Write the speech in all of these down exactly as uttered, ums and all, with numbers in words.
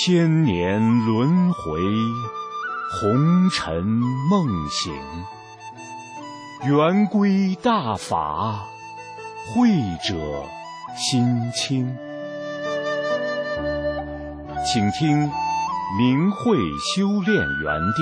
千年轮回，红尘梦醒，圆归大法，慧者心清。请听明慧修炼园地。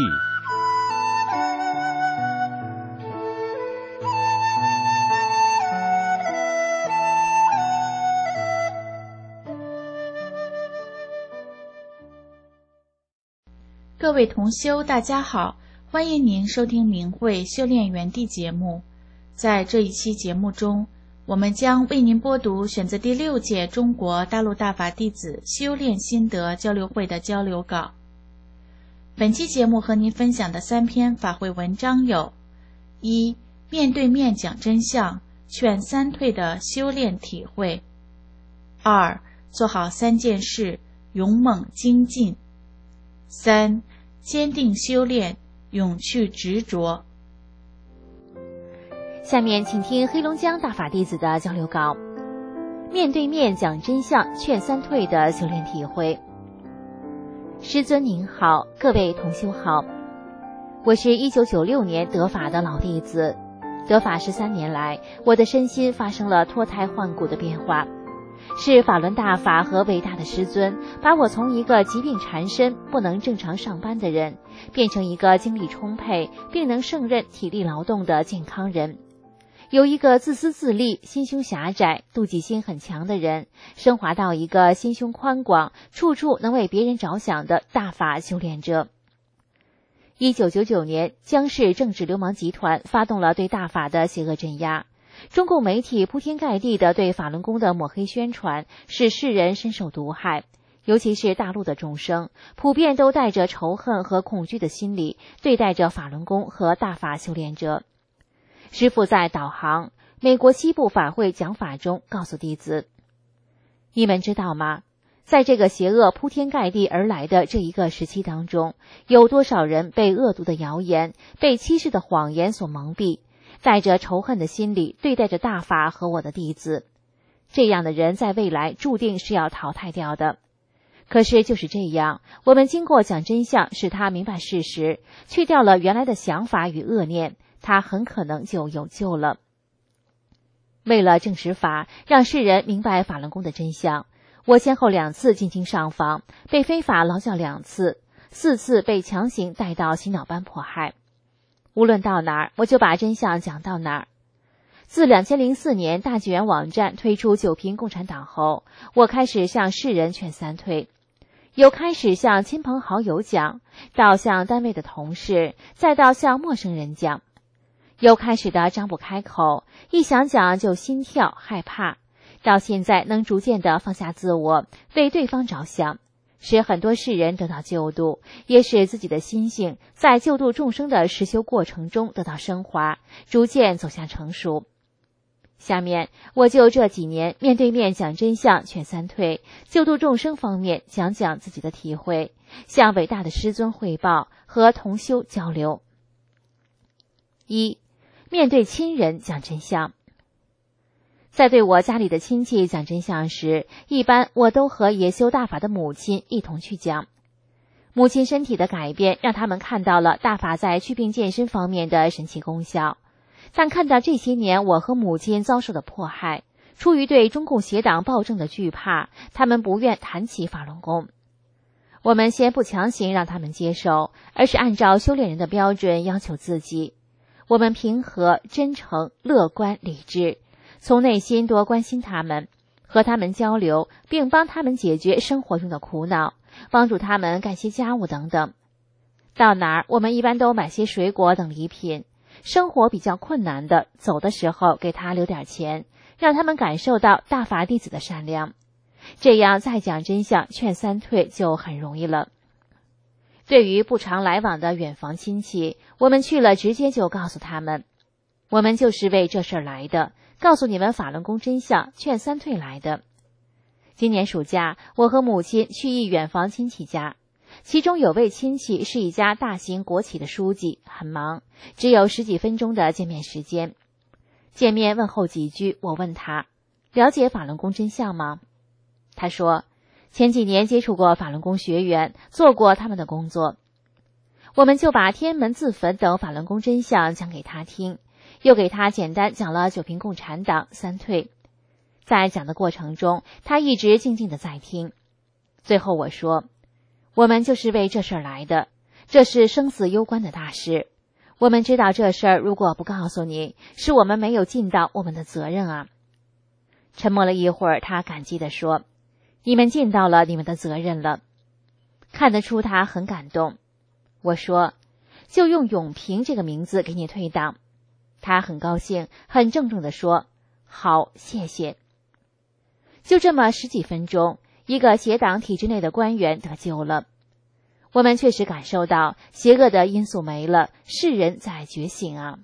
各位同修，大家好，欢迎您收听明慧修炼园地节目。在这一期节目中，我们将为您播读选自第六届中国大陆大法弟子修炼心得交流会的交流稿。本期节目和您分享的三篇法会文章有：一、面对面讲真相，劝三退的修炼体会；二、做好三件事，勇猛精进；三、坚定修炼，永去执着。 下面请听黑龙江大法弟子的交流稿：面对面讲真相，劝三退的修炼体会。师尊您好，各位同修好，我是一九九六年得法的老弟子，得法十三年来，我的身心发生了脱胎换骨的变化。是法轮大法和伟大的师尊把我从一个疾病缠身不能正常上班的人变成一个精力充沛并能胜任体力劳动的健康人，由一个自私自利心胸狭窄妒忌心很强的人升华到一个心胸宽广处处能为别人着想的大法修炼者。一九九九年，江氏政治流氓集团发动了对大法的邪恶镇压，中共媒体铺天盖地的对法轮功的抹黑宣传，使世人深受毒害，尤其是大陆的众生，普遍都带着仇恨和恐惧的心理对待着法轮功和大法修炼者。师父在导航美国西部法会讲法中告诉弟子，你们知道吗？在这个邪恶铺天盖地而来的这一个时期当中，有多少人被恶毒的谣言，被欺世的谎言所蒙蔽，带着仇恨的心理对待着大法和我的弟子，这样的人在未来注定是要淘汰掉的。可是就是这样，我们经过讲真相，使他明白事实，去掉了原来的想法与恶念，他很可能就有救了。为了证实法，让世人明白法轮功的真相，我先后两次进京上访，被非法劳教两次，四次被强行带到洗脑班迫害。无论到哪儿，我就把真相讲到哪儿。自二零零四年大纪元网站推出九评共产党后，我开始向世人劝三退，由开始向亲朋好友讲，到向单位的同事，再到向陌生人讲。由开始的张不开口，一想讲就心跳害怕，到现在能逐渐的放下自我，为对方着想，使很多世人得到救度，也使自己的心性在救度众生的实修过程中得到升华，逐渐走向成熟。下面我就这几年面对面讲真相劝三退，救度众生方面讲讲自己的体会，向伟大的师尊汇报和同修交流。一、面对亲人讲真相。在对我家里的亲戚讲真相时，一般我都和也修大法的母亲一同去讲。母亲身体的改变让他们看到了大法在祛病健身方面的神奇功效，但看到这些年我和母亲遭受的迫害，出于对中共邪党暴政的惧怕，他们不愿谈起法轮功。我们先不强行让他们接受，而是按照修炼人的标准要求自己。我们平和、真诚、乐观、理智，从内心多关心他们，和他们交流，并帮他们解决生活中的苦恼，帮助他们干些家务等等。到哪儿，我们一般都买些水果等礼品，生活比较困难的，走的时候给他留点钱，让他们感受到大法弟子的善良。这样再讲真相劝三退就很容易了。对于不常来往的远房亲戚，我们去了直接就告诉他们，我们就是为这事儿来的，告诉你们法轮功真相，劝三退来的。今年暑假，我和母亲去一远房亲戚家，其中有位亲戚是一家大型国企的书记，很忙，只有十几分钟的见面时间。见面问候几句，我问他，了解法轮功真相吗？他说， 前几年接触过法轮功学员，做过他们的工作。我们就把天安门自焚等法轮功真相讲给他听，又给他简单讲了九平共产党三退。在讲的过程中，他一直静静的在听。最后我说，我们就是为这事儿来的，这是生死攸关的大事。我们知道这事儿如果不告诉你，是我们没有尽到我们的责任啊。沉默了一会儿，他感激地说，你们尽到了你们的责任了。看得出他很感动。我说，就用永平这个名字给你退档。他很高兴，很郑重地说，好，谢谢。就这么十几分钟，一个邪党体制内的官员得救了。我们确实感受到邪恶的因素没了，世人在觉醒啊。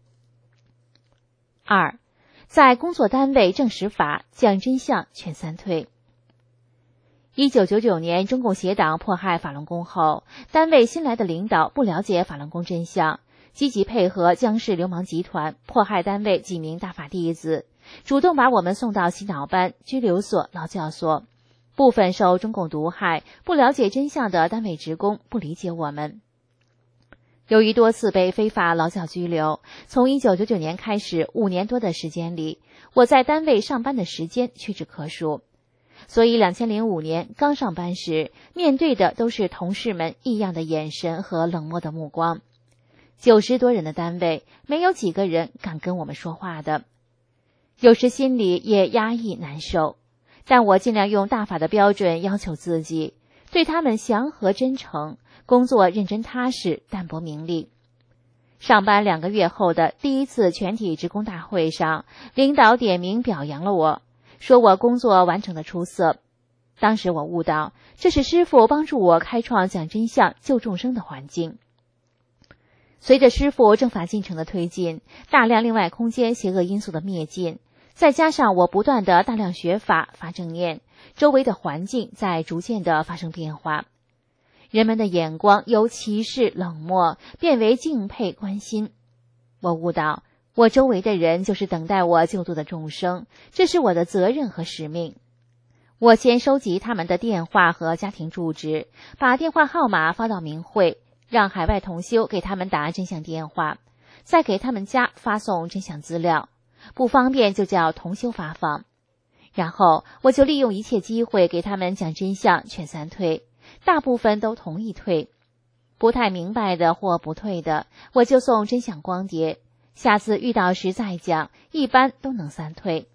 二，在工作单位正实法，讲真相，劝三退。一九九九年，中共邪党迫害法轮功后，单位新来的领导不了解法轮功真相，积极配合江氏流氓集团迫害单位几名大法弟子，主动把我们送到洗脑班、拘留所、劳教所。部分受中共毒害、不了解真相的单位职工不理解我们。由于多次被非法劳教拘留，从一九九九年开始五年多的时间里，我在单位上班的时间屈指可数。所以两千零五年刚上班时，面对的都是同事们异样的眼神和冷漠的目光。九十多人的单位，没有几个人敢跟我们说话的。有时心里也压抑难受，但我尽量用大法的标准要求自己，对他们祥和真诚，工作认真踏实，淡泊名利。上班两个月后的第一次全体职工大会上，领导点名表扬了我，说我工作完成的出色。当时我悟到，这是师父帮助我开创讲真相、救众生的环境。随着师父正法进程的推进，大量另外空间邪恶因素的灭尽，再加上我不断的大量学法、发正念，周围的环境在逐渐的发生变化。人们的眼光由歧视、冷漠变为敬佩、关心。我悟到，我周围的人就是等待我救度的众生，这是我的责任和使命。我先收集他们的电话和家庭住址，把电话号码发到明会，让海外同修给他们打真相电话，再给他们家发送真相资料，不方便就叫同修发放。然后我就利用一切机会给他们讲真相，劝三退，大部分都同意退。不太明白的或不退的，我就送真相光碟，下次遇到时再讲，一般都能三退。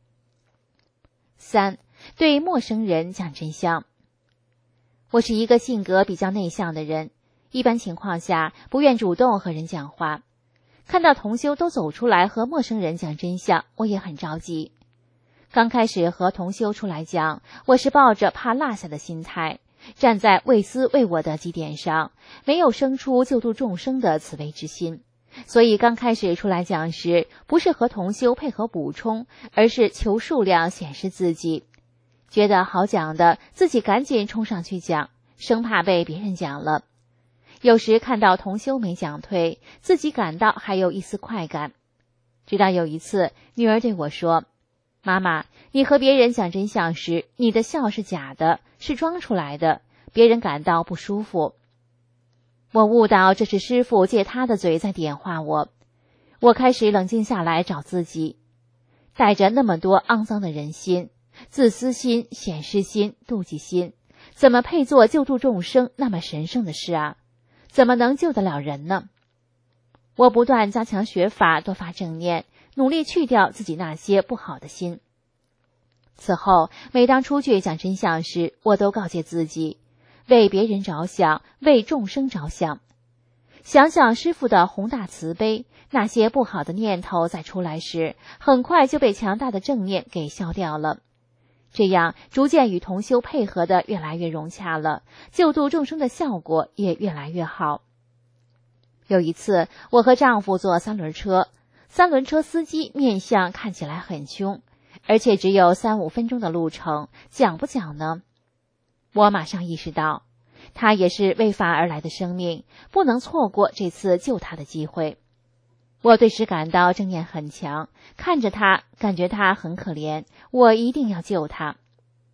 三，对陌生人讲真相。我是一个性格比较内向的人，一般情况下不愿主动和人讲话。看到同修都走出来和陌生人讲真相，我也很着急。刚开始和同修出来讲，我是抱着怕落下的心态，站在为私为我的基点上，没有生出救度众生的慈悲之心。所以刚开始出来讲时，不是和同修配合补充，而是求数量显示自己。觉得好讲的，自己赶紧冲上去讲，生怕被别人讲了。有时看到同修没讲退，自己感到还有一丝快感。直到有一次，女儿对我说，妈妈，你和别人讲真相时，你的笑是假的，是装出来的，别人感到不舒服。我悟到这是师父借他的嘴在点化我。我开始冷静下来找自己，带着那么多肮脏的人心，自私心、显示心、妒忌心，怎么配做救助众生那么神圣的事啊？怎么能救得了人呢？我不断加强学法，多发正念，努力去掉自己那些不好的心。此后，每当出去讲真相时，我都告诫自己，为别人着想，为众生着想。想想师父的宏大慈悲，那些不好的念头再出来时，很快就被强大的正念给消掉了。这样逐渐与同修配合的越来越融洽了，救度众生的效果也越来越好。有一次，我和丈夫坐三轮车，三轮车司机面相看起来很凶，而且只有三五分钟的路程，讲不讲呢？我马上意识到，他也是为法而来的生命，不能错过这次救他的机会。我顿时感到正念很强，看着他，感觉他很可怜，我一定要救他。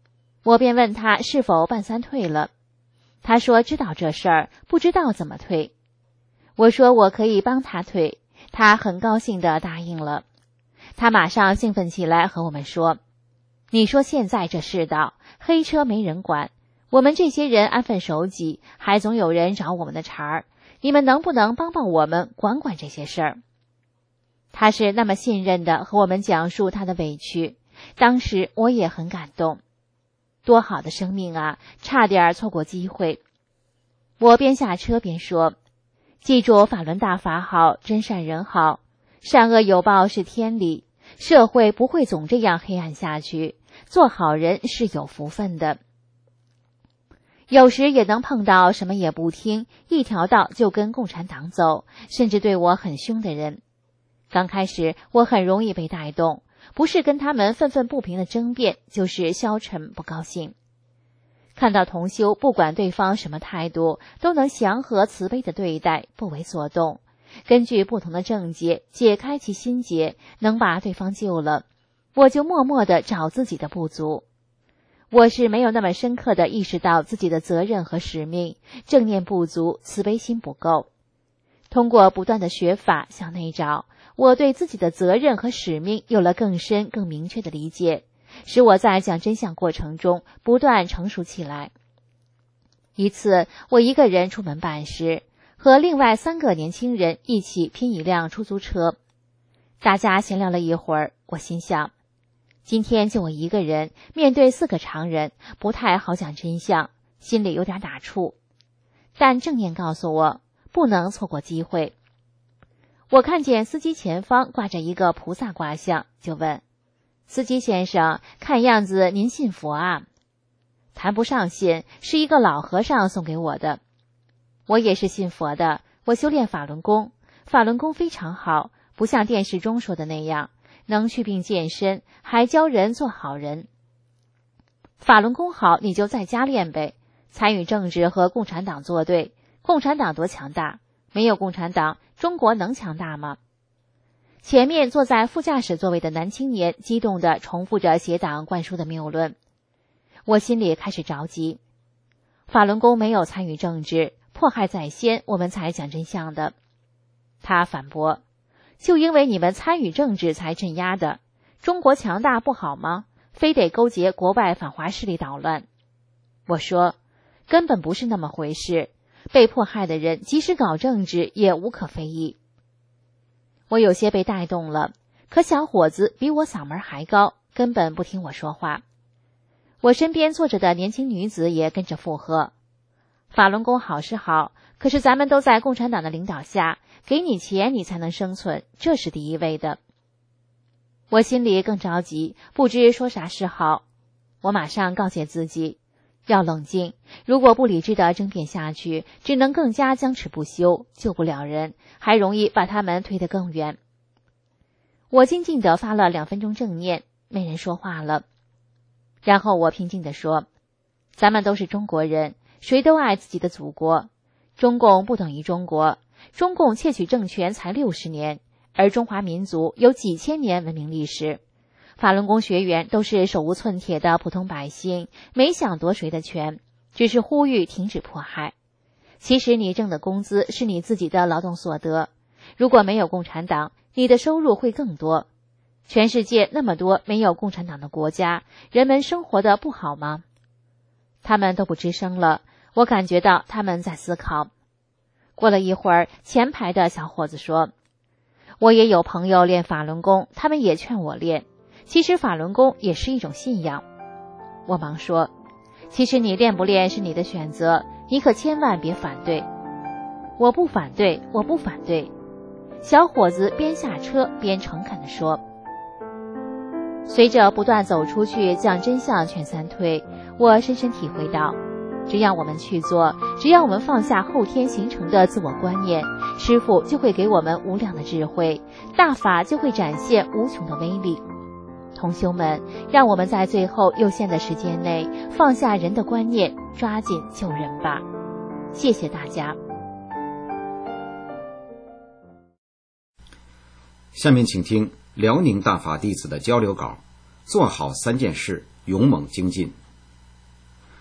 我便问他是否办三退了。他说知道这事儿，不知道怎么退。我说我可以帮他退，他很高兴地答应了。他马上兴奋起来和我们说，你说现在这世道，黑车没人管，我们这些人安分守己，还总有人找我们的茬儿，你们能不能帮帮我们，管管这些事儿？他是那么信任地和我们讲述他的委屈，当时我也很感动。多好的生命啊，差点错过机会。我边下车边说，记住法轮大法好，真善人好，善恶有报是天理，社会不会总这样黑暗下去，做好人是有福分的。有时也能碰到什么也不听，一条道就跟共产党走，甚至对我很凶的人。刚开始我很容易被带动，不是跟他们愤愤不平的争辩，就是消沉不高兴。看到同修不管对方什么态度，都能祥和慈悲的对待，不为所动，根据不同的症结解开其心结，能把对方救了，我就默默地找自己的不足。我是没有那么深刻地意识到自己的责任和使命，正念不足，慈悲心不够。通过不断的学法向内找，我对自己的责任和使命有了更深更明确的理解，使我在讲真相过程中不断成熟起来。一次我一个人出门办事，和另外三个年轻人一起拼一辆出租车。大家闲聊了一会儿，我心想，今天就我一个人面对四个常人，不太好讲真相，心里有点打怵。但正念告诉我，不能错过机会。我看见司机前方挂着一个菩萨卦像，就问，司机先生，看样子您信佛啊？谈不上信，是一个老和尚送给我的。我也是信佛的，我修炼法轮功，法轮功非常好，不像电视中说的那样，能祛病健身，还教人做好人。法轮功好，你就在家练呗，参与政治和共产党作对，共产党多强大，没有共产党，中国能强大吗？前面坐在副驾驶座位的男青年激动地重复着邪党灌输的谬论。我心里开始着急，法轮功没有参与政治，迫害在先，我们才讲真相的。他反驳，就因为你们参与政治才镇压的，中国强大不好吗？非得勾结国外反华势力捣乱。我说，根本不是那么回事，被迫害的人即使搞政治也无可非议。我有些被带动了，可小伙子比我嗓门还高，根本不听我说话。我身边坐着的年轻女子也跟着附和，法轮功好是好，可是咱们都在共产党的领导下，给你钱你才能生存，这是第一位的。我心里更着急，不知说啥是好。我马上告诫自己，要冷静，如果不理智的争辩下去，只能更加僵持不休，救不了人，还容易把他们推得更远。我静静地发了两分钟正念，没人说话了。然后我平静地说，咱们都是中国人，谁都爱自己的祖国，中共不等于中国，中共窃取政权才六十年，而中华民族有几千年文明历史。法轮功学员都是手无寸铁的普通百姓，没想夺谁的权，只是呼吁停止迫害。其实你挣的工资是你自己的劳动所得，如果没有共产党，你的收入会更多。全世界那么多没有共产党的国家，人们生活的不好吗？他们都不吱声了，我感觉到他们在思考。过了一会儿，前排的小伙子说，我也有朋友练法轮功，他们也劝我练，其实法轮功也是一种信仰。我忙说，其实你练不练是你的选择，你可千万别反对。我不反对，我不反对。小伙子边下车边诚恳地说。随着不断走出去讲真相劝三退，我深深体会到，只要我们去做，只要我们放下后天形成的自我观念，师父就会给我们无量的智慧，大法就会展现无穷的威力。同修们，让我们在最后有限的时间内放下人的观念，抓紧救人吧。谢谢大家。 下面请听辽宁大法弟子的交流稿，做好三件事，勇猛精进。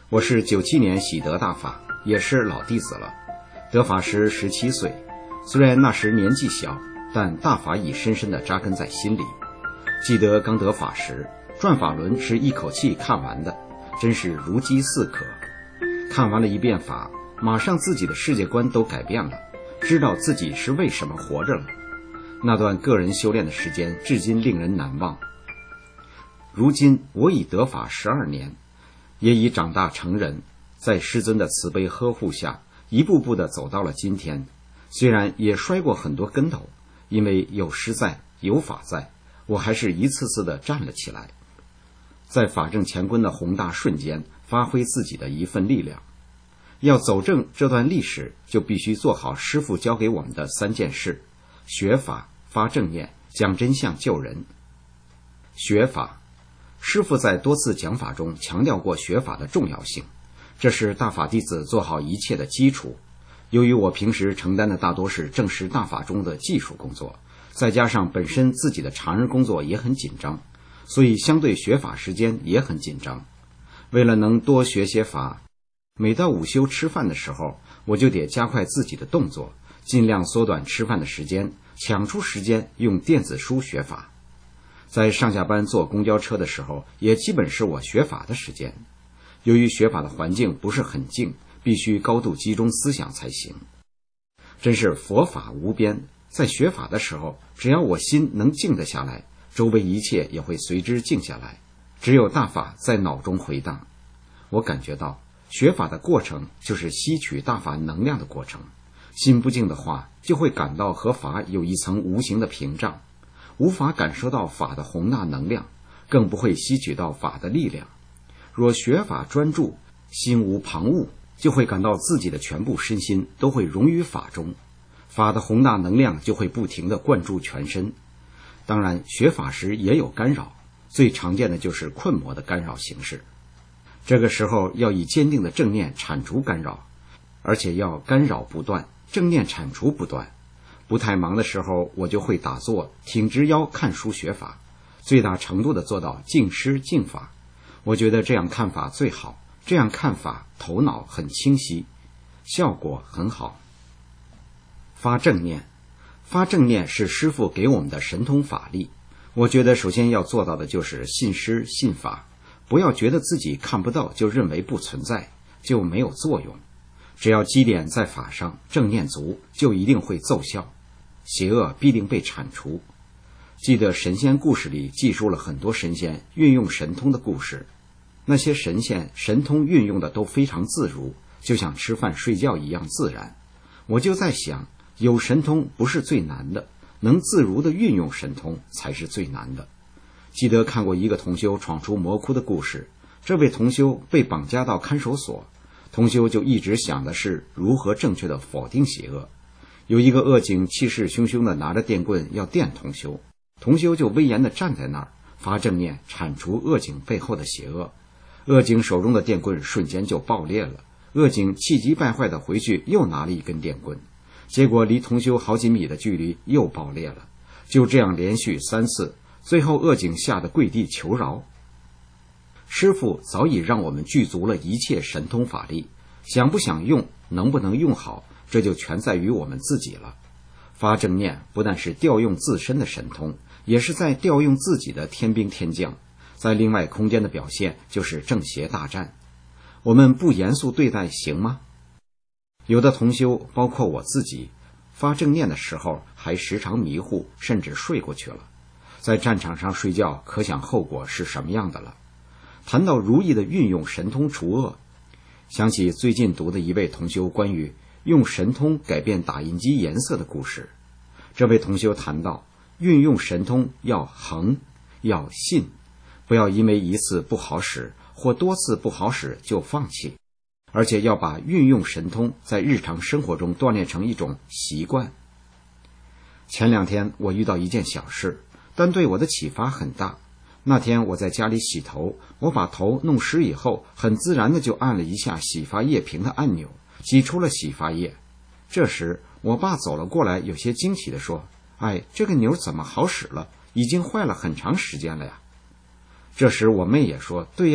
我是九七年喜得大法，也是老弟子了。得法时十七岁，虽然那时年纪小，但大法已深深地扎根在心里。记得刚得法时，转法轮是一口气看完的，真是如饥似渴。看完了一遍法，马上自己的世界观都改变了，知道自己是为什么活着了。那段个人修炼的时间至今令人难忘。如今我已得法十二年，也已长大成人，在师尊的慈悲呵护下，一步步地走到了今天。虽然也摔过很多跟头，因为有师在，有法在，我还是一次次地站了起来，在法正乾坤的宏大瞬间发挥自己的一份力量。要走正这段历史，就必须做好师父教给我们的三件事：学法、发正念、讲真相、救人。学法，师父在多次讲法中强调过学法的重要性，这是大法弟子做好一切的基础。由于我平时承担的大多是正式大法中的技术工作，再加上本身自己的常人工作也很紧张，所以相对学法时间也很紧张。为了能多学些法，每到午休吃饭的时候，我就得加快自己的动作，尽量缩短吃饭的时间，抢出时间用电子书学法。在上下班坐公交车的时候，也基本是我学法的时间。由于学法的环境不是很静，必须高度集中思想才行。真是佛法无边，在学法的时候，只要我心能静得下来，周围一切也会随之静下来，只有大法在脑中回荡。我感觉到学法的过程就是吸取大法能量的过程，心不静的话，就会感到和法有一层无形的屏障，无法感受到法的宏大能量，更不会吸取到法的力量。若学法专注，心无旁骛，就会感到自己的全部身心都会融于法中，法的宏大能量就会不停地灌注全身。当然，学法时也有干扰，最常见的就是困魔的干扰形式。这个时候要以坚定的正念铲除干扰，而且要干扰不断，正念铲除不断。不太忙的时候，我就会打坐，挺直腰看书学法，最大程度地做到静师静法。我觉得这样看法最好，这样看法头脑很清晰，效果很好。发正念，发正念是师父给我们的神通法力。我觉得首先要做到的就是信师信法，不要觉得自己看不到就认为不存在，就没有作用。只要基点在法上，正念足，就一定会奏效，邪恶必定被铲除。记得神仙故事里记述了很多神仙运用神通的故事，那些神仙神通运用的都非常自如，就像吃饭睡觉一样自然。我就在想，有神通不是最难的，能自如地运用神通才是最难的。记得看过一个同修闯出魔窟的故事，这位同修被绑架到看守所，同修就一直想的是如何正确地否定邪恶。有一个恶警气势汹汹地拿着电棍要电同修，同修就威严地站在那儿，发正念铲除恶警背后的邪恶。恶警手中的电棍瞬间就爆裂了，恶警气急败坏地回去又拿了一根电棍，结果离同修好几米的距离又爆裂了。就这样连续三次，最后恶警吓得跪地求饶。师父早已让我们具足了一切神通法力，想不想用，能不能用好，这就全在于我们自己了。发正念不但是调用自身的神通，也是在调用自己的天兵天将，在另外空间的表现就是正邪大战。我们不严肃对待行吗？有的同修，包括我自己，发正念的时候还时常迷糊，甚至睡过去了。在战场上睡觉，可想后果是什么样的了。谈到如意的运用神通除恶，想起最近读的一位同修关于用神通改变打印机颜色的故事。这位同修谈到，运用神通要恒，要信，不要因为一次不好使或多次不好使就放弃，而且要把运用神通在日常生活中锻炼成一种习惯。前两天我遇到一件小事，但对我的启发很大。那天我在家里洗头，我把头弄湿以后，很自然的就按了一下洗发液瓶的按钮，挤出了洗发液。这时我爸走了过来，有些惊奇地说，哎，这个钮怎么好使了？已经坏了很长时间了呀。这时我妹也说，对呀，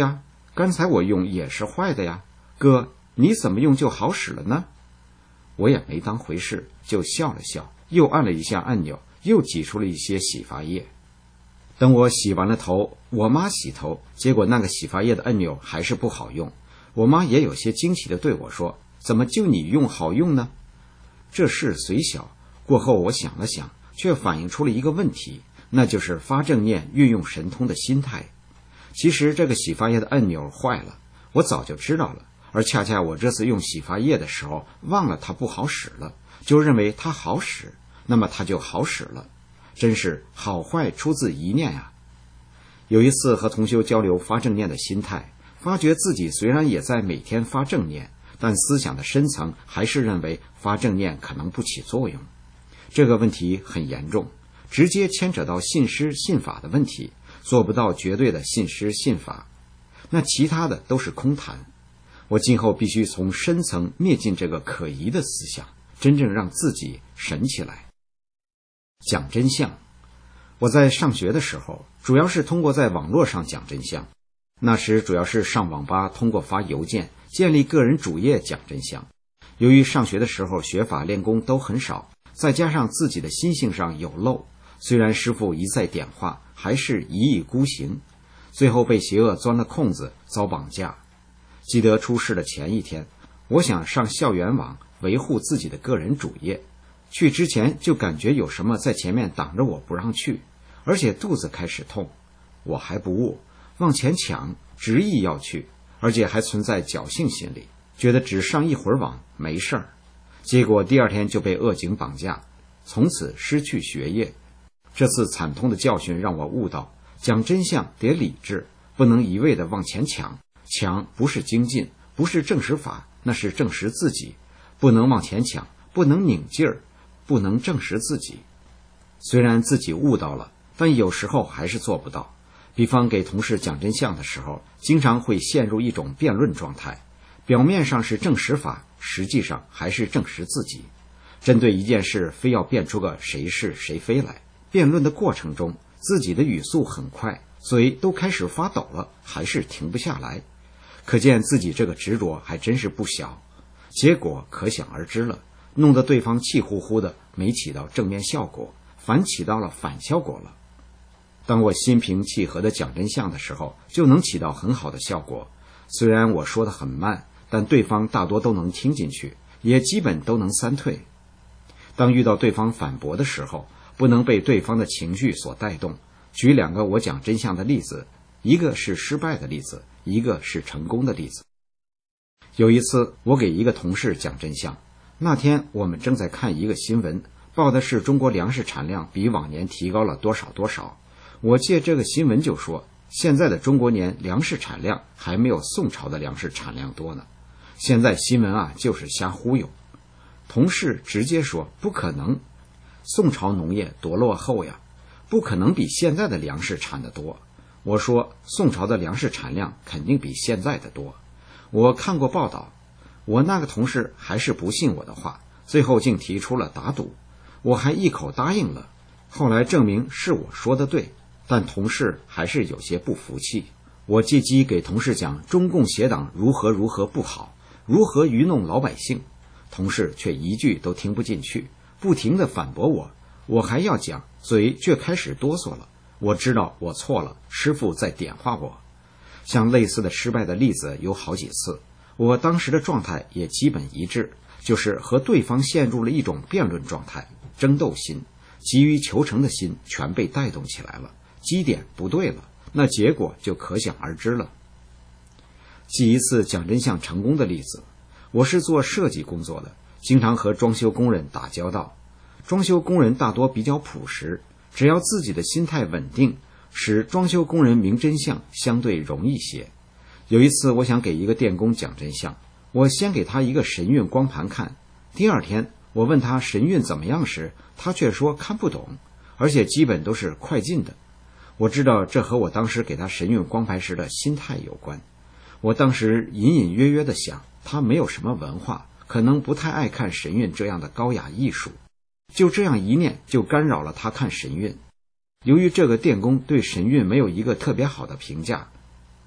刚才我用也是坏的呀，哥，你怎么用就好使了呢？我也没当回事，就笑了笑，又按了一下按钮，又挤出了一些洗发液。等我洗完了头，我妈洗头，结果那个洗发液的按钮还是不好用。我妈也有些惊奇地对我说，怎么就你用好用呢？这事虽小，过后我想了想，却反映出了一个问题，那就是发正念运用神通的心态。其实这个洗发液的按钮坏了，我早就知道了，而恰恰我这次用洗发液的时候忘了它不好使了，就认为它好使，那么它就好使了。真是好坏出自一念啊。有一次和同修交流发正念的心态，发觉自己虽然也在每天发正念，但思想的深层还是认为发正念可能不起作用。这个问题很严重，直接牵扯到信施信法的问题，做不到绝对的信施信法，那其他的都是空谈。我今后必须从深层灭尽这个可疑的思想，真正让自己神起来。讲真相，我在上学的时候主要是通过在网络上讲真相，那时主要是上网吧，通过发邮件建立个人主页讲真相。由于上学的时候学法练功都很少，再加上自己的心性上有漏，虽然师父一再点化，还是一意孤行，最后被邪恶钻了空子，遭绑架。记得出事的前一天，我想上校园网维护自己的个人主页，去之前就感觉有什么在前面挡着我不让去，而且肚子开始痛，我还不悟，往前抢，执意要去，而且还存在侥幸心理，觉得只上一会儿网没事儿。结果第二天就被恶警绑架，从此失去学业。这次惨痛的教训让我悟到，讲真相得理智，不能一味的往前抢，抢不是精进，不是证实法，那是证实自己，不能往前抢，不能拧劲儿，不能证实自己。虽然自己悟到了，但有时候还是做不到。比方给同事讲真相的时候，经常会陷入一种辩论状态，表面上是证实法，实际上还是证实自己。针对一件事非要辩出个谁是谁非来，辩论的过程中自己的语速很快，嘴都开始发抖了，还是停不下来，可见自己这个执着还真是不小。结果可想而知了，弄得对方气呼呼的，没起到正面效果，反起到了反效果了。当我心平气和的讲真相的时候，就能起到很好的效果。虽然我说的很慢，但对方大多都能听进去，也基本都能三退。当遇到对方反驳的时候，不能被对方的情绪所带动。举两个我讲真相的例子，一个是失败的例子，一个是成功的例子。有一次我给一个同事讲真相，那天我们正在看一个新闻，报的是中国粮食产量比往年提高了多少多少。我借这个新闻就说，现在的中国年粮食产量还没有宋朝的粮食产量多呢，现在新闻啊就是瞎忽悠。同事直接说不可能，宋朝农业多落后呀，不可能比现在的粮食产得多。我说宋朝的粮食产量肯定比现在的多，我看过报道。我那个同事还是不信我的话，最后竟提出了打赌，我还一口答应了。后来证明是我说的对，但同事还是有些不服气。我借机给同事讲中共邪党如何如何不好，如何愚弄老百姓，同事却一句都听不进去，不停地反驳我。我还要讲，嘴却开始哆嗦了。我知道我错了，师父在点化我。像类似的失败的例子有好几次，我当时的状态也基本一致，就是和对方陷入了一种辩论状态，争斗心，急于求成的心全被带动起来了，基点不对了，那结果就可想而知了。记一次讲真相成功的例子，我是做设计工作的，经常和装修工人打交道。装修工人大多比较朴实，只要自己的心态稳定，使装修工人明真相相对容易些。有一次我想给一个电工讲真相，我先给他一个神韵光盘看，第二天我问他神韵怎么样时，他却说看不懂，而且基本都是快进的。我知道这和我当时给他神韵光盘时的心态有关。我当时隐隐约约地想，他没有什么文化，可能不太爱看神韵这样的高雅艺术，就这样一念就干扰了他看神韵。由于这个电工对神韵没有一个特别好的评价，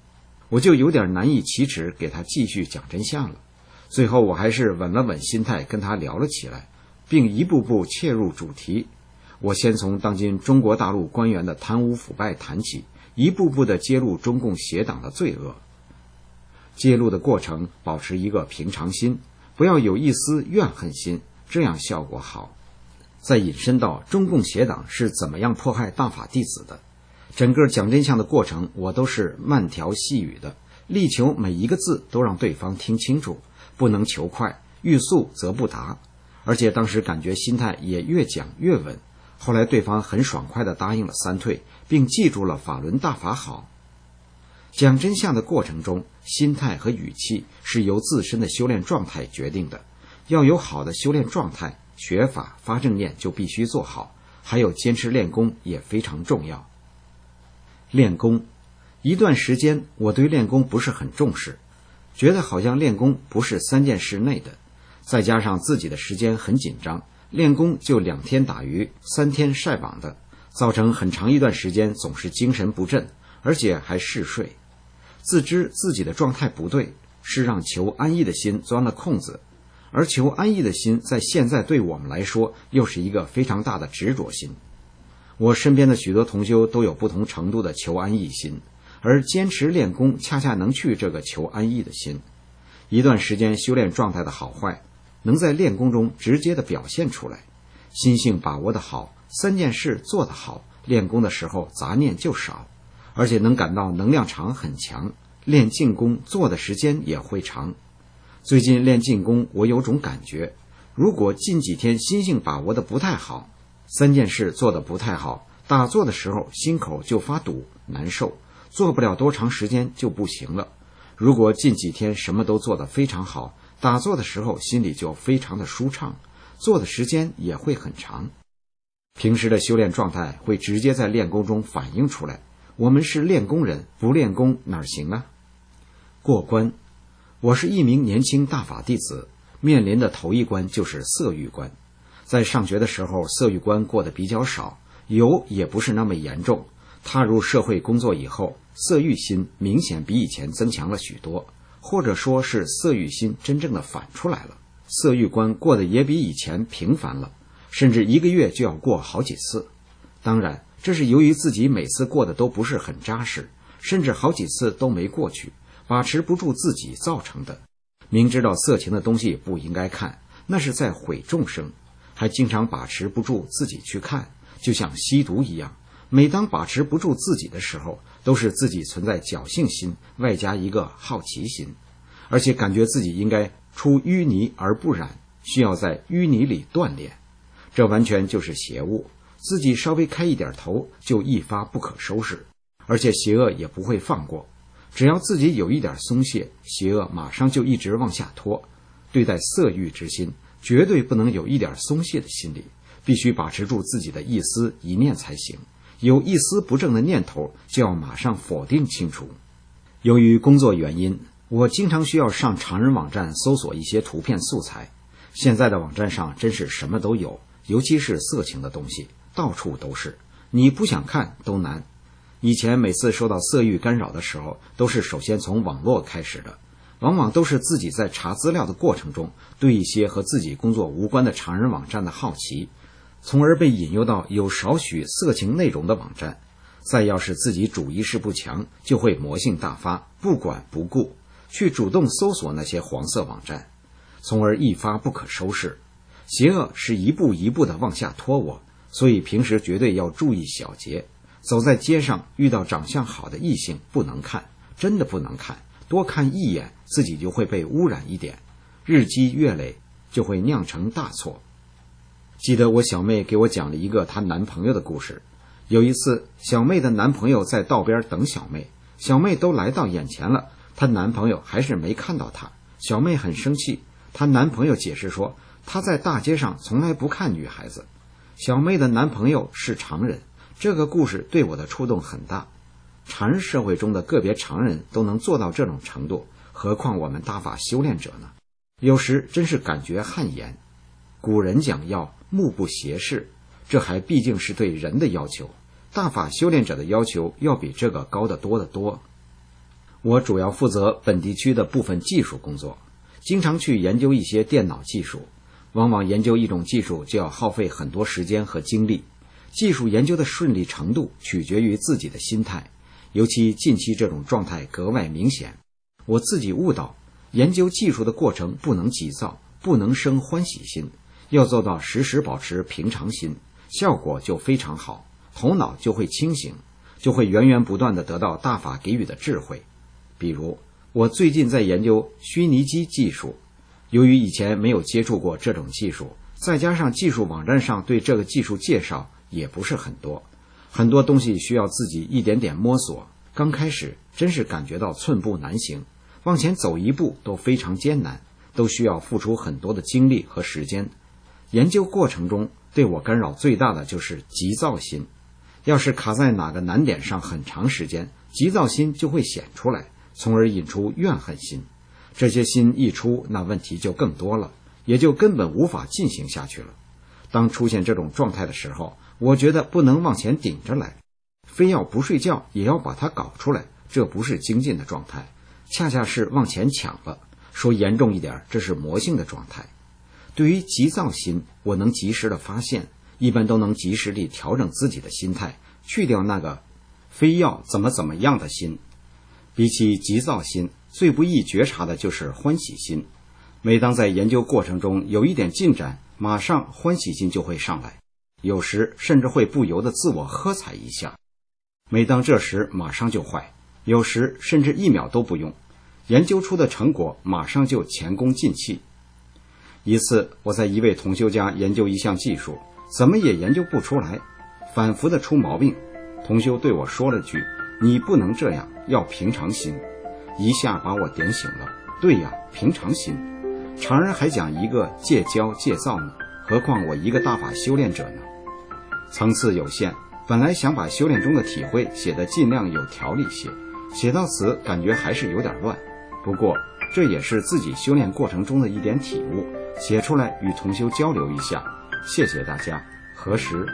我就有点难以启齿给他继续讲真相了。最后我还是稳了稳心态跟他聊了起来，并一步步切入主题。我先从当今中国大陆官员的贪污腐败谈起，一步步地揭露中共邪党的罪恶。揭露的过程保持一个平常心，不要有一丝怨恨心，这样效果好。再引申到中共邪党是怎么样迫害大法弟子的。整个讲真相的过程我都是慢条细语的，力求每一个字都让对方听清楚，不能求快，欲速则不达。而且当时感觉心态也越讲越稳，后来对方很爽快地答应了三退，并记住了法轮大法好。讲真相的过程中，心态和语气是由自身的修炼状态决定的。要有好的修炼状态，学法发正念就必须做好，还有坚持练功也非常重要。练功一段时间我对练功不是很重视，觉得好像练功不是三件事内的，再加上自己的时间很紧张，练功就两天打鱼三天晒网的，造成很长一段时间总是精神不振，而且还嗜睡。自知自己的状态不对，是让求安逸的心钻了空子，而求安逸的心在现在对我们来说又是一个非常大的执着心。我身边的许多同修都有不同程度的求安逸心，而坚持练功恰恰能去这个求安逸的心。一段时间修炼状态的好坏能在练功中直接的表现出来，心性把握的好，三件事做得好，练功的时候杂念就少，而且能感到能量场很强，练静功做的时间也会长。最近练静功我有种感觉，如果近几天心性把握的不太好，三件事做的不太好，打坐的时候心口就发堵难受，做不了多长时间就不行了。如果近几天什么都做得非常好，打坐的时候心里就非常的舒畅，做的时间也会很长。平时的修炼状态会直接在练功中反映出来，我们是练功人，不练功哪行啊？过关，我是一名年轻大法弟子，面临的头一关就是色欲关。在上学的时候，色欲关过得比较少，有也不是那么严重。踏入社会工作以后，色欲心明显比以前增强了许多，或者说是色欲心真正的反出来了。色欲关过得也比以前频繁了，甚至一个月就要过好几次。当然，这是由于自己每次过得都不是很扎实，甚至好几次都没过去，把持不住自己造成的。明知道色情的东西不应该看，那是在毁众生，还经常把持不住自己去看，就像吸毒一样。每当把持不住自己的时候，都是自己存在侥幸心，外加一个好奇心，而且感觉自己应该出淤泥而不染，需要在淤泥里锻炼。这完全就是邪物，自己稍微开一点头就一发不可收拾，而且邪恶也不会放过。只要自己有一点松懈，邪恶马上就一直往下拖。对待色欲之心，绝对不能有一点松懈的心理，必须把持住自己的一丝一念才行。有一丝不正的念头，就要马上否定清除。由于工作原因，我经常需要上常人网站搜索一些图片素材。现在的网站上真是什么都有，尤其是色情的东西，到处都是，你不想看都难。以前每次受到色欲干扰的时候，都是首先从网络开始的，往往都是自己在查资料的过程中，对一些和自己工作无关的常人网站的好奇，从而被引诱到有少许色情内容的网站。再要是自己主意识不强，就会魔性大发，不管不顾，去主动搜索那些黄色网站，从而一发不可收拾。邪恶是一步一步的往下拖我，所以平时绝对要注意小节。走在街上遇到长相好的异性不能看，真的不能看，多看一眼自己就会被污染一点，日积月累就会酿成大错。记得我小妹给我讲了一个她男朋友的故事。有一次，小妹的男朋友在道边等小妹，小妹都来到眼前了，她男朋友还是没看到她。小妹很生气，她男朋友解释说，他在大街上从来不看女孩子。小妹的男朋友是常人，这个故事对我的触动很大。常人社会中的个别常人都能做到这种程度，何况我们大法修炼者呢？有时真是感觉汗颜。古人讲要目不斜视，这还毕竟是对人的要求，大法修炼者的要求要比这个高得多得多。 我主要负责本地区的部分技术工作，经常去研究一些电脑技术，往往研究一种技术就要耗费很多时间和精力。技术研究的顺利程度取决于自己的心态，尤其近期这种状态格外明显。我自己悟到，研究技术的过程不能急躁，不能生欢喜心，要做到时时保持平常心，效果就非常好，头脑就会清醒，就会源源不断地得到大法给予的智慧。比如我最近在研究虚拟机技术，由于以前没有接触过这种技术，再加上技术网站上对这个技术介绍也不是很多，很多东西需要自己一点点摸索，刚开始真是感觉到寸步难行，往前走一步都非常艰难，都需要付出很多的精力和时间。研究过程中对我干扰最大的就是急躁心，要是卡在哪个难点上很长时间，急躁心就会显出来，从而引出怨恨心。这些心一出，那问题就更多了，也就根本无法进行下去了。当出现这种状态的时候，我觉得不能往前顶着来，非要不睡觉也要把它搞出来，这不是精进的状态，恰恰是往前抢了。说严重一点，这是魔性的状态。对于急躁心，我能及时的发现，一般都能及时地调整自己的心态，去掉那个非要怎么怎么样的心。比起急躁心，最不易觉察的就是欢喜心。每当在研究过程中有一点进展，马上欢喜心就会上来，有时甚至会不由得自我喝彩一下。每当这时马上就坏，有时甚至一秒都不用，研究出的成果马上就前功尽弃。一次我在一位同修家研究一项技术，怎么也研究不出来，反复的出毛病。同修对我说了句，你不能这样，要平常心，一下把我点醒了。对呀，平常心，常人还讲一个戒骄戒躁呢，何况我一个大法修炼者呢？层次有限，本来想把修炼中的体会写得尽量有条理些，写到此感觉还是有点乱。不过这也是自己修炼过程中的一点体悟，写出来与同修交流一下。谢谢大家。何时？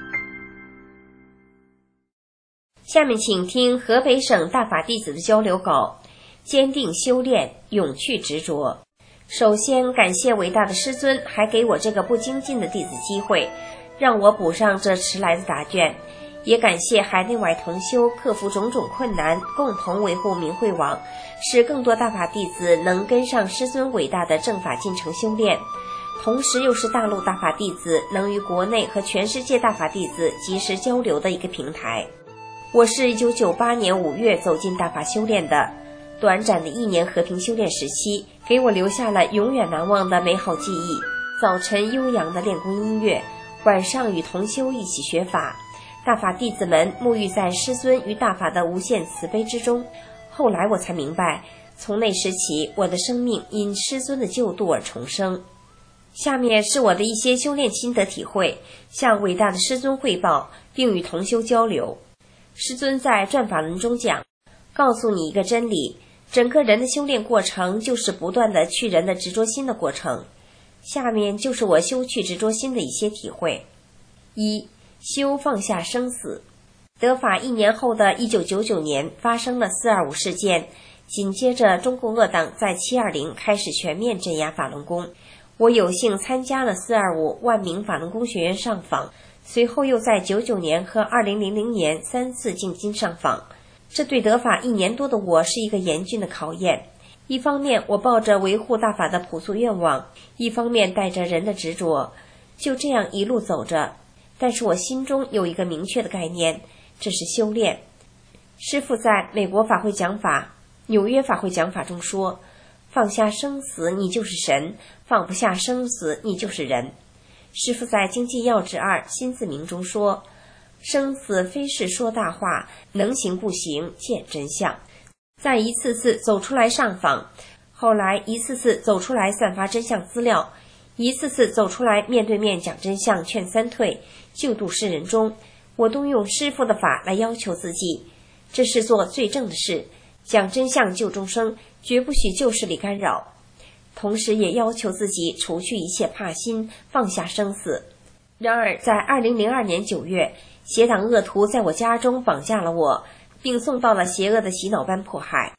下面请听河北省大法弟子的交流稿：坚定修炼，永去执着。首先感谢伟大的师尊，还给我这个不精进的弟子机会，让我补上这迟来的答卷。也感谢海内外同修克服种种困难，共同维护明慧网，使更多大法弟子能跟上师尊伟大的正法进程修炼，同时又是大陆大法弟子能与国内和全世界大法弟子及时交流的一个平台。我是一九九八年五月走进大法修炼的，短暂的一年和平修炼时期，给我留下了永远难忘的美好记忆。早晨悠扬的练功音乐，晚上与同修一起学法，大法弟子们沐浴在师尊与大法的无限慈悲之中。后来我才明白，从那时起，我的生命因师尊的救度而重生。下面是我的一些修炼心得体会，向伟大的师尊汇报，并与同修交流。师尊在转法轮中讲，告诉你一个真理，整个人的修炼过程就是不断的去人的执着心的过程。下面就是我修去执着心的一些体会。一、修放下生死。得法一年后的一九九九年发生了四二五事件，紧接着中共恶党在七二零开始全面镇压法轮功。我有幸参加了四二五万名法轮功学员上访，随后又在九九年和二零零零年三次进京上访。这对得法一年多的我是一个严峻的考验。一方面我抱着维护大法的朴素愿望，一方面带着人的执着，就这样一路走着。但是我心中有一个明确的概念，这是修炼。师父在美国法会讲法、纽约法会讲法中说，放下生死你就是神，放不下生死你就是人。师父在经济要旨二心自明中说，生死非是说大话，能行不行见真相。在一次次走出来上访，后来一次次走出来散发真相资料，一次次走出来面对面讲真相劝三退救度世人中，我都用师父的法来要求自己，这是做最正的事，讲真相救众生，绝不许旧事里干扰。同时也要求自己除去一切怕心，放下生死。然而在二零零二年九月，邪党恶徒在我家中绑架了我，并送到了邪恶的洗脑班迫害。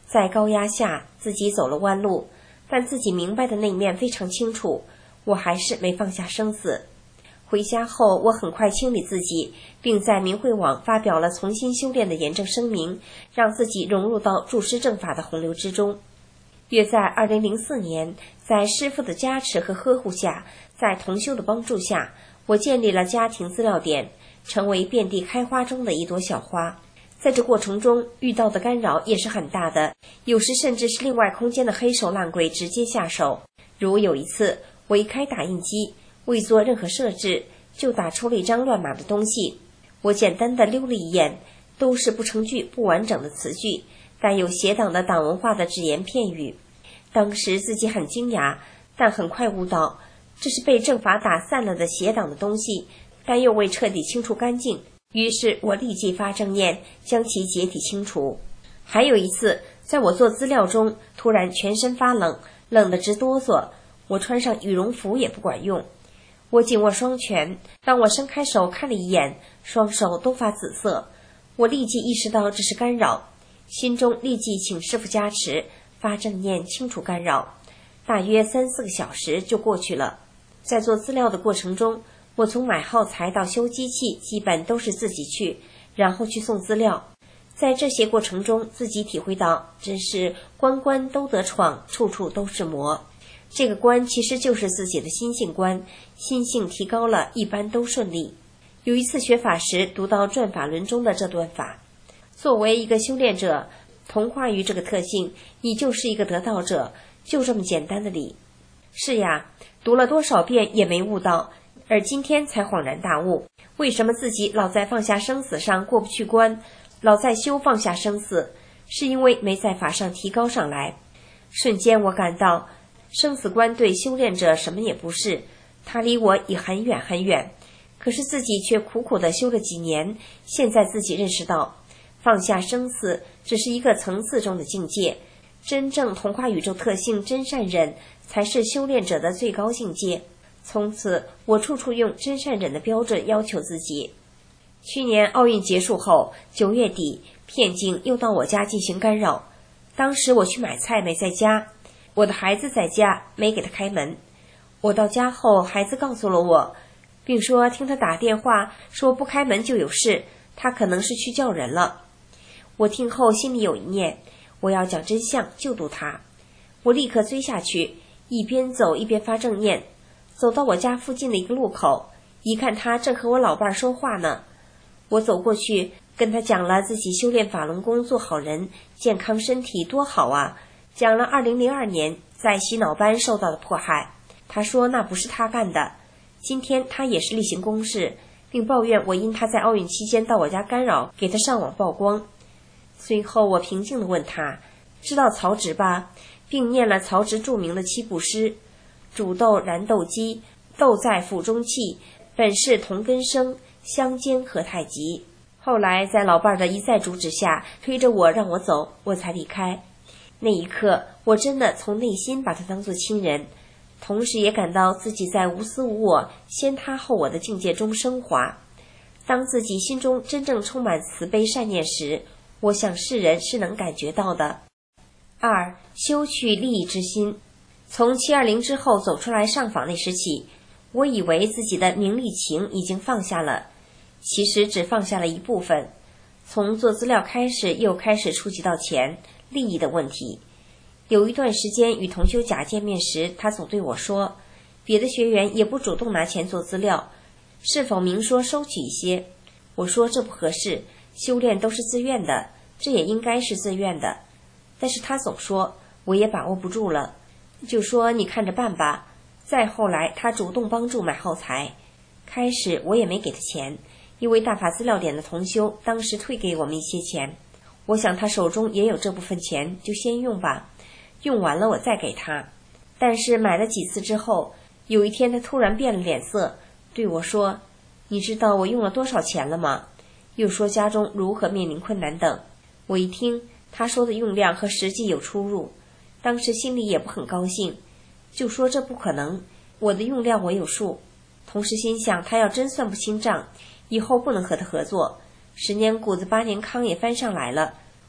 在高压下自己走了弯路，但自己明白的那面非常清楚，我还是没放下生死。回家后，我很快清理自己，并在明慧网发表了重新修炼的严正声明，让自己融入到注师正法的洪流之中。约在二零零四年，在师父的加持和呵护下，在同修的帮助下，我建立了家庭资料点，成为遍地开花中的一朵小花。在这过程中遇到的干扰也是很大的，有时甚至是另外空间的黑手烂鬼直接下手。如有一次，我一开打印机，未做任何设置，就打出了一张乱码的东西。我简单的溜了一眼，都是不成句不完整的词句，带有邪党的党文化的只言片语。当时自己很惊讶，但很快悟到这是被正法打散了的邪党的东西，但又未彻底清除干净，于是我立即发正念，将其解体清除。还有一次，在我做资料中，突然全身发冷，冷得直哆嗦，我穿上羽绒服也不管用。我紧握双拳，当我伸开手看了一眼，双手都发紫色。我立即意识到这是干扰，心中立即请师父加持，发正念清除干扰。大约三四个小时就过去了。在做资料的过程中，我从买耗材到修机器基本都是自己去，然后去送资料。在这些过程中，自己体会到真是关关都得闯，处处都是魔。这个关其实就是自己的心性关，心性提高了，一般都顺利。有一次学法时读到转法轮中的这段法，作为一个修炼者，同化于这个特性，你就是一个得道者，就这么简单的理。是呀，读了多少遍也没悟到，而今天才恍然大悟，为什么自己老在放下生死上过不去关，老在修放下生死，是因为没在法上提高上来。瞬间我感到生死观对修炼者什么也不是，它离我已很远很远，可是自己却苦苦地修了几年。现在自己认识到，放下生死只是一个层次中的境界，真正同化宇宙特性真善忍才是修炼者的最高境界。从此我处处用真善忍的标准要求自己。去年奥运结束后，九月底片警又到我家进行干扰，当时我去买菜没在家，我的孩子在家，没给他开门。我到家后，孩子告诉了我，并说听他打电话说不开门就有事，他可能是去叫人了。我听后心里有一念，我要讲真相救度他。我立刻追下去，一边走一边发正念，走到我家附近的一个路口，一看他正和我老伴说话呢。我走过去跟他讲了自己修炼法轮功做好人，健康身体多好啊，讲了二零零二年在洗脑班受到的迫害。他说那不是他干的，今天他也是例行公事，并抱怨我因他在奥运期间到我家干扰，给他上网曝光。随后我平静地问他，知道曹植吧，并念了曹植著名的七步诗：煮豆燃豆萁，豆在釜中泣，本是同根生，相煎何太急。后来在老伴的一再阻止下，推着我让我走，我才离开。那一刻我真的从内心把他当作亲人，同时也感到自己在无私无我，先他后我的境界中升华。当自己心中真正充满慈悲善念时，我想世人是能感觉到的。二、修去利益之心。从七二零之后走出来上访那时起，我以为自己的名利情已经放下了，其实只放下了一部分。从做资料开始，又开始触及到钱、利益的问题。有一段时间与同修甲见面时，他总对我说，别的学员也不主动拿钱做资料，是否明说收取一些？我说这不合适，修炼都是自愿的，这也应该是自愿的。但是他总说，我也把握不住了，就说你看着办吧。再后来他主动帮助买耗材，开始我也没给他钱，因为大法资料点的同修当时退给我们一些钱，我想他手中也有这部分钱，就先用吧，用完了我再给他。但是买了几次之后，有一天他突然变了脸色，对我说，你知道我用了多少钱了吗？又说家中如何面临困难等。我一听他说的用量和实际有出入，当时心里也不很高兴，就说这不可能，我的用量我有数。同时心想他要真算不清账，以后不能和他合作，十年谷子八年糠也翻上来了，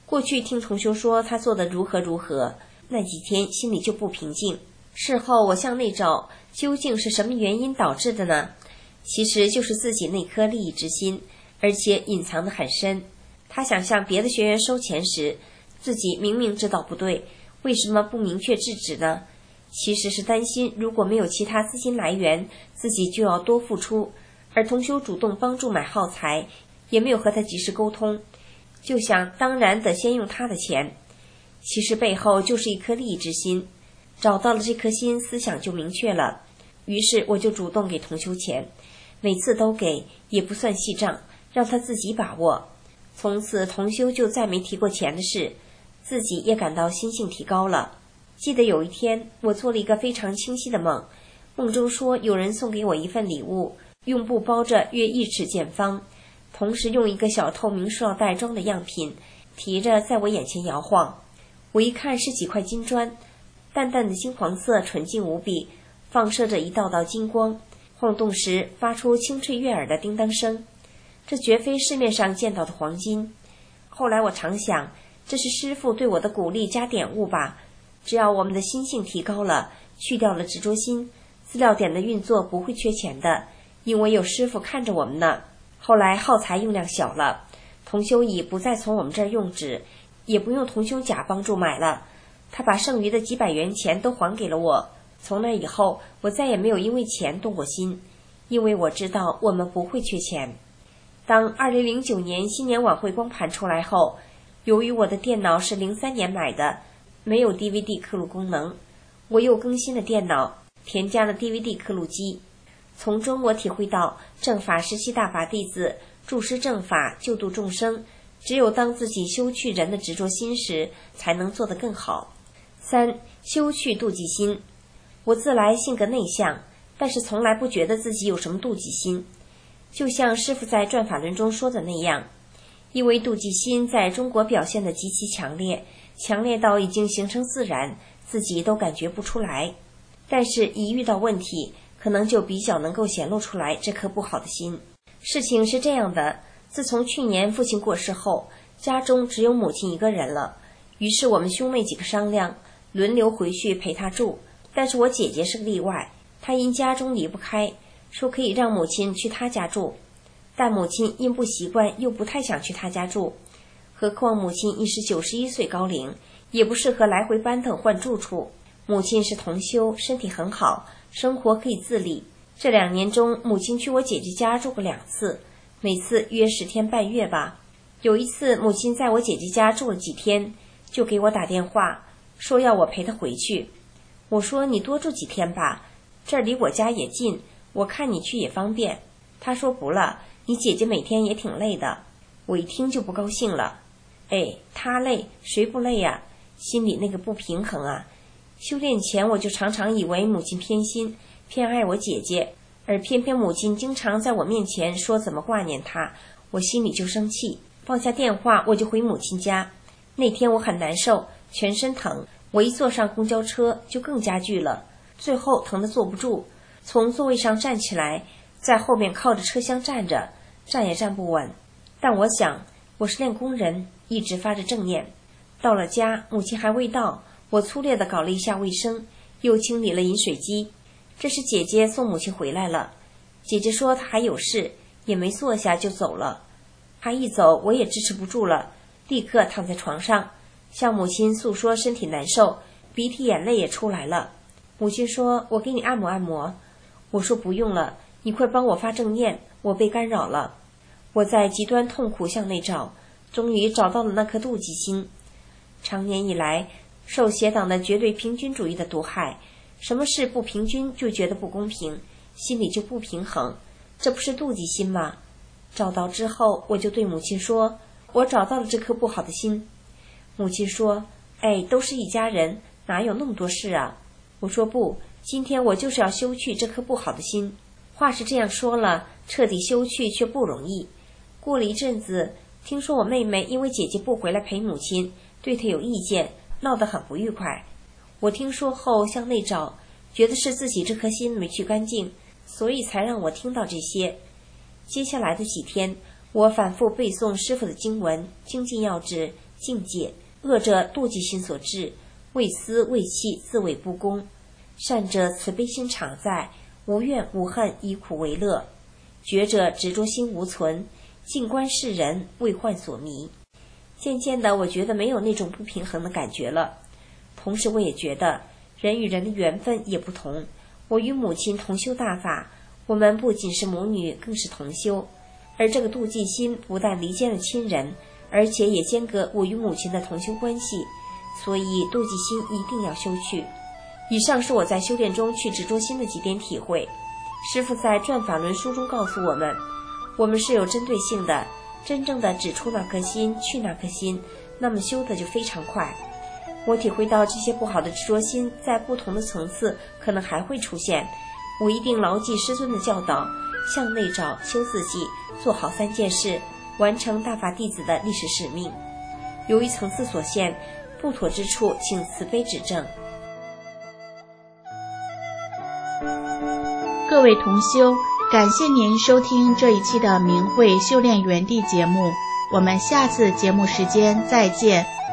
过去听同修说他做得如何如何，那几天心里就不平静。事后我向内找，究竟是什么原因导致的呢？其实就是自己那颗利益之心，而且隐藏得很深。他想向别的学员收钱时，自己明明知道不对，为什么不明确制止呢？其实是担心如果没有其他资金来源，自己就要多付出，而同修主动帮助买耗材，也没有和他及时沟通，就想当然得先用他的钱。其实背后就是一颗利益之心，找到了这颗心，思想就明确了。于是我就主动给同修钱，每次都给，也不算细账，让他自己把握。从此同修就再没提过钱的事，自己也感到心性提高了。记得有一天，我做了一个非常清晰的梦，梦中说有人送给我一份礼物，用布包着约一尺见方，同时用一个小透明塑料袋装的样品，提着在我眼前摇晃。我一看是几块金砖，淡淡的金黄色，纯净无比，放射着一道道金光，晃动时发出清脆悦耳的叮当声。这绝非市面上见到的黄金。后来我常想，这是师父对我的鼓励加点悟吧。只要我们的心性提高了，去掉了执着心，资料点的运作不会缺钱的，因为有师父看着我们呢。后来耗材用量小了，同修乙不再从我们这儿用纸，也不用同修甲帮助买了，他把剩余的几百元钱都还给了我。从那以后，我再也没有因为钱动过心，因为我知道我们不会缺钱。当二零零九年新年晚会光盘出来后，由于我的电脑是零三年买的，没有 D V D 刻录功能，我又更新了电脑，添加了 D V D 刻录机。从中我体会到正法时期大法弟子注师正法，救度众生，只有当自己修去人的执着心时，才能做得更好。三、修去妒忌心。我自来性格内向，但是从来不觉得自己有什么妒忌心。就像师父在转法轮中说的那样，因为妒忌心在中国表现得极其强烈，强烈到已经形成自然，自己都感觉不出来。但是一遇到问题，可能就比较能够显露出来这颗不好的心。事情是这样的，自从去年父亲过世后，家中只有母亲一个人了，于是我们兄妹几个商量，轮流回去陪她住。但是我姐姐是个例外，她因家中离不开，说可以让母亲去她家住，但母亲因不习惯，又不太想去她家住。何况母亲已是九十一岁高龄，也不适合来回搬腾换住处。母亲是同修，身体很好，生活可以自理。这两年中，母亲去我姐姐家住过两次，每次约十天半月吧。有一次母亲在我姐姐家住了几天，就给我打电话说要我陪她回去。我说你多住几天吧，这儿离我家也近，我看你去也方便。她说不了，你姐姐每天也挺累的。我一听就不高兴了。哎，她累，谁不累呀？心里那个不平衡啊。修炼前我就常常以为母亲偏心，偏爱我姐姐，而偏偏母亲经常在我面前说怎么挂念她，我心里就生气，放下电话我就回母亲家。那天我很难受，全身疼，我一坐上公交车就更加剧了，最后疼得坐不住，从座位上站起来，在后面靠着车厢站着，站也站不稳。但我想我是练功人，一直发着正念。到了家，母亲还未到，我粗略地搞了一下卫生，又清理了饮水机。这时姐姐送母亲回来了，姐姐说她还有事，也没坐下就走了。她一走，我也支持不住了，立刻躺在床上，向母亲诉说身体难受，鼻涕眼泪也出来了。母亲说我给你按摩按摩。我说不用了，你快帮我发正念，我被干扰了。我在极端痛苦向内找，终于找到了那颗妒忌心。长年以来，受邪党的绝对平均主义的毒害，什么事不平均就觉得不公平，心里就不平衡，这不是妒忌心吗？找到之后，我就对母亲说，我找到了这颗不好的心。母亲说，哎，都是一家人，哪有那么多事啊？我说不，今天我就是要修去这颗不好的心。话是这样说了，彻底修去却不容易。过了一阵子，听说我妹妹因为姐姐不回来陪母亲，对她有意见，闹得很不愉快。我听说后向内找，觉得是自己这颗心没去干净，所以才让我听到这些。接下来的几天，我反复背诵师父的经文、精进要旨、 境界，恶者妒忌心所致，为私为气，自谓不公。善者慈悲心常在，无怨无恨，以苦为乐。觉者执着心无存，静观世人，为幻所迷。渐渐的，我觉得没有那种不平衡的感觉了。同时我也觉得人与人的缘分也不同，我与母亲同修大法，我们不仅是母女，更是同修。而这个妒忌心不但离间了亲人，而且也间隔我与母亲的同修关系，所以妒忌心一定要修去。以上是我在修炼中去执着心的几点体会。师父在《转法轮》书中告诉我们，我们是有针对性的，真正的指出那颗心，去那颗心，那么修的就非常快。我体会到这些不好的执着心在不同的层次可能还会出现，我一定牢记师尊的教导，向内找，修自己，做好三件事，完成大法弟子的历史使命。由于层次所限，不妥之处请慈悲指正。 各位同修，感谢您收听这一期的明慧修炼园地节目，我们下次节目时间再见。